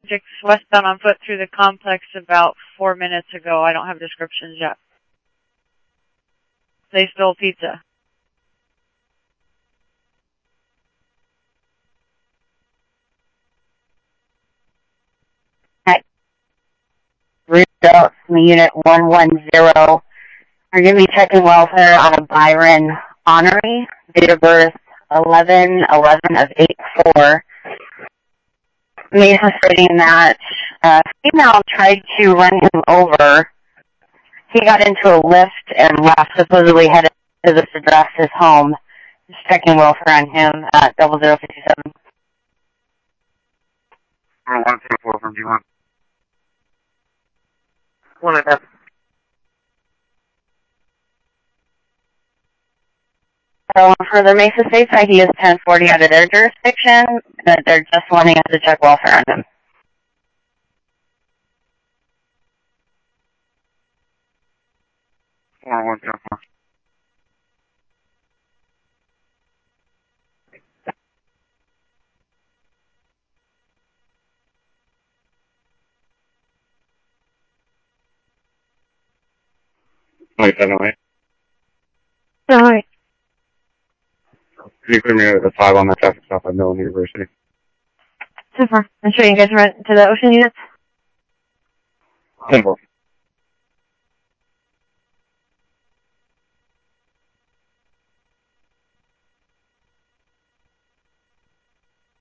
Subjects westbound on foot through the complex about 4 minutes ago. I don't have descriptions yet. They stole pizza. Results from Unit 110 are going to be checking welfare on a Byron Honorary, date of birth 11/11 of 84. Mesa stating that a female tried to run him over. He got into a lift and left, supposedly headed to this address, his home. Just checking welfare on him at 0057. 124 from G1. One of them. So for the Mesa State side, he is 1040 out of their jurisdiction, but they're just wanting us to check welfare on him. One, Wait, I don't wait. Alright. Can you clear me out of the 5 on that traffic stop at Millen University? Super. I'm sure you guys went to the ocean units. 10-4.